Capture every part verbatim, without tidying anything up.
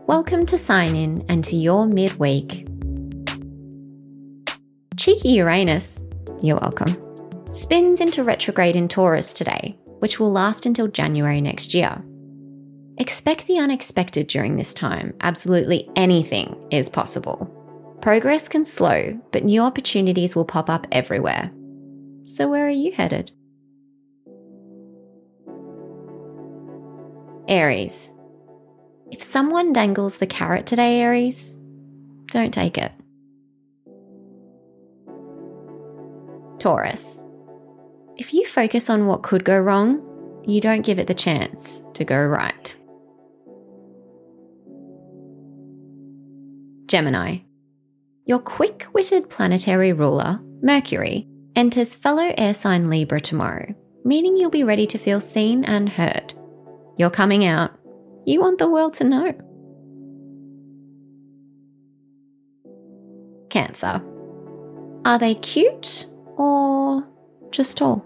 Welcome to Sign In and to your midweek. Cheeky Uranus, you're welcome, spins into retrograde in Taurus today, which will last until January next year. Expect the unexpected during this time. Absolutely anything is possible. Progress can slow, but new opportunities will pop up everywhere. So where are you headed? Aries. If someone dangles the carrot today, Aries, don't take it. Taurus. If you focus on what could go wrong, you don't give it the chance to go right. Gemini. Your quick-witted planetary ruler, Mercury, enters fellow air sign Libra tomorrow, meaning you'll be ready to feel seen and heard. You're coming out. You want the world to know. Cancer. Are they cute or just tall?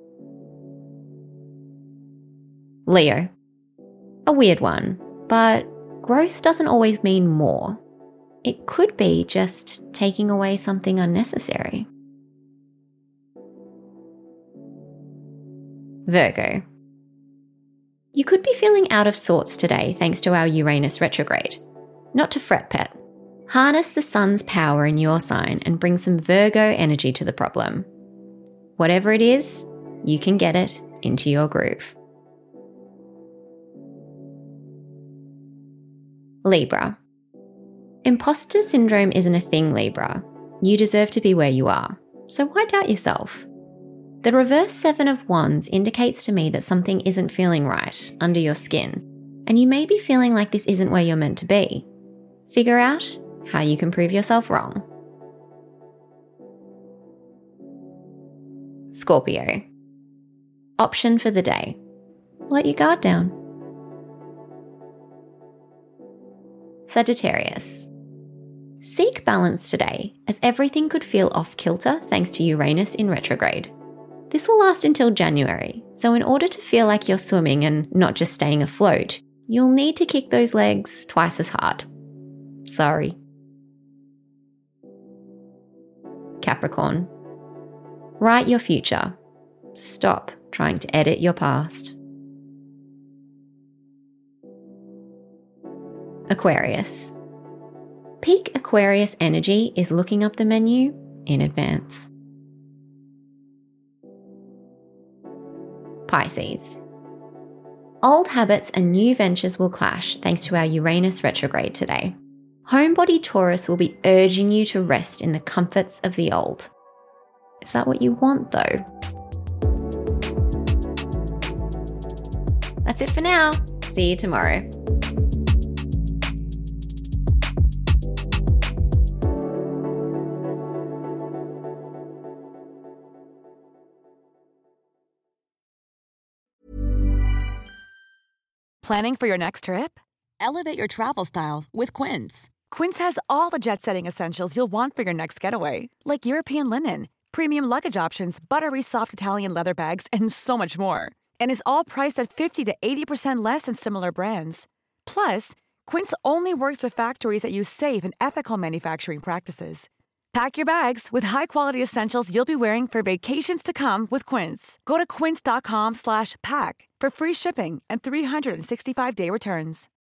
Leo. A weird one, but growth doesn't always mean more. It could be just taking away something unnecessary. Virgo. You could be feeling out of sorts today thanks to our Uranus retrograde. Not to fret, pet. Harness the sun's power in your sign and bring some Virgo energy to the problem. Whatever it is, you can get it into your groove. Libra. Imposter syndrome isn't a thing, Libra. You deserve to be where you are, so why doubt yourself? The reverse Seven of Wands indicates to me that something isn't feeling right under your skin, and you may be feeling like this isn't where you're meant to be. Figure out how you can prove yourself wrong. Scorpio. Option for the day. Let your guard down. Sagittarius. Seek balance today, as everything could feel off-kilter thanks to Uranus in retrograde. This will last until January, so in order to feel like you're swimming and not just staying afloat, you'll need to kick those legs twice as hard. Sorry. Capricorn. Write your future. Stop trying to edit your past. Aquarius. Peak Aquarius energy is looking up the menu in advance. Pisces. Old habits and new ventures will clash thanks to our Uranus retrograde today. Homebody Taurus will be urging you to rest in the comforts of the old. Is that what you want, though? That's it for now. See you tomorrow. Planning for your next trip? Elevate your travel style with Quince. Quince has all the jet-setting essentials you'll want for your next getaway, like European linen, premium luggage options, buttery soft Italian leather bags, and so much more. And is all priced at fifty to eighty percent less than similar brands. Plus, Quince only works with factories that use safe and ethical manufacturing practices. Pack your bags with high-quality essentials you'll be wearing for vacations to come with Quince. Go to quince.com slash pack for free shipping and three sixty-five day returns.